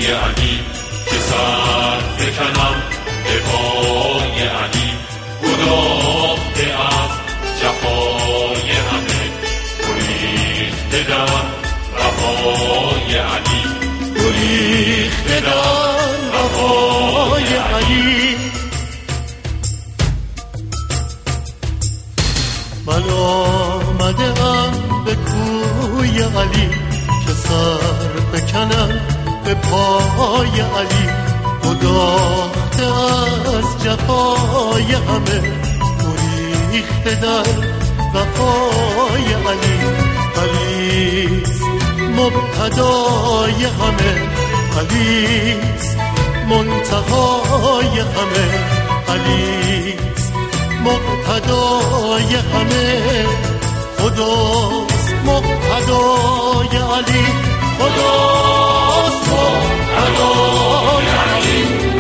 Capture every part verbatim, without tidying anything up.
پای علی که سر بکنم به پای علی گداخته از جفای همه گریخته در وفای علی گریخته در وفای علی. من آمدم به کوی علی که سر بکنم به پای علی گداخته از جفای همه گریخته در وفای علی. علیست مبتدای همه، علیست منتهای همه، علیست مقتدای همه. خداست مقتدای علی، خداست مقتدای علی.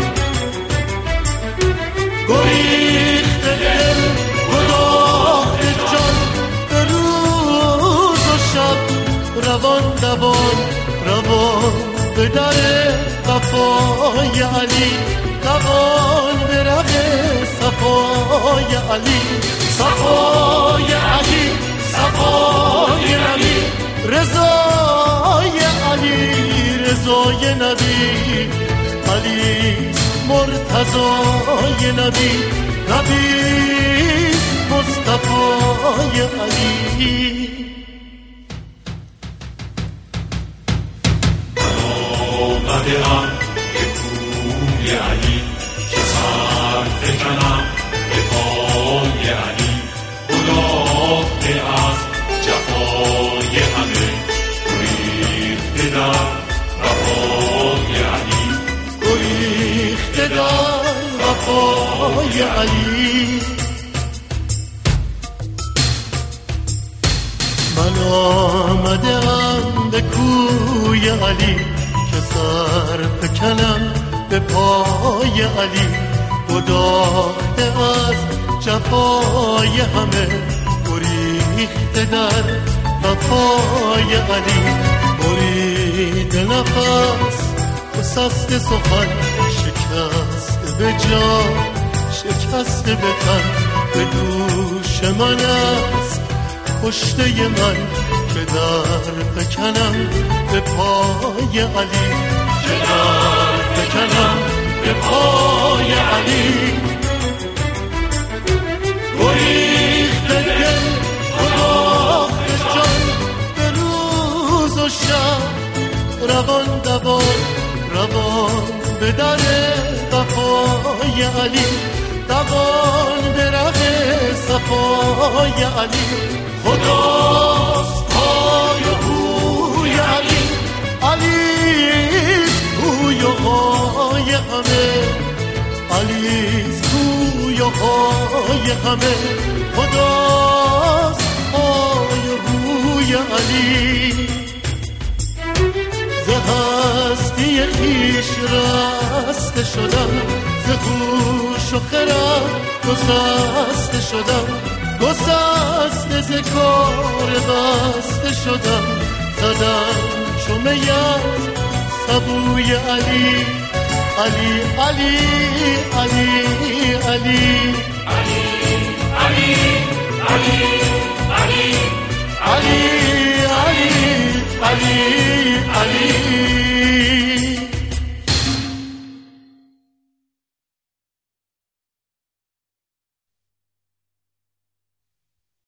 گریخته دل گداخته جان به روز و شب روان دوان روان به در وفای علی دوان به ره صفای علی. صفای علی صفای علی رضای علی رضای نبی علی مرتضای نبی نبی مصطفای علی. آمدم به کوی علی که سر بکنم به پای علی گداخته از جفای همه گریخته در وفای علی گریخته در وفای علی. من آمدم به کوی علی که سر بکنم به پای علی گداخته از جفای همه گریخته در وفای علی. برید نفس گسست سخن شکست به جان شکست به تن به دوش من است کشته من که در بکنم به پای علی که در بکنم به پای علی. گریخته دل گداخته جان به روز و شب روان دوان روان به در وفای علی دوان به ره صفای علی. خداست پای و پوی علی علیست پوی و پای همه علیست پوی و پای همه. خداست پای و پوی علی. ز هستی خویش رسته شدم ز هوش و خرد گسسته شدم گسسته ز کار بسته شدم زدم چو می از سبوی علی علی علی علی علی علی علی علی علی علی علی علی علی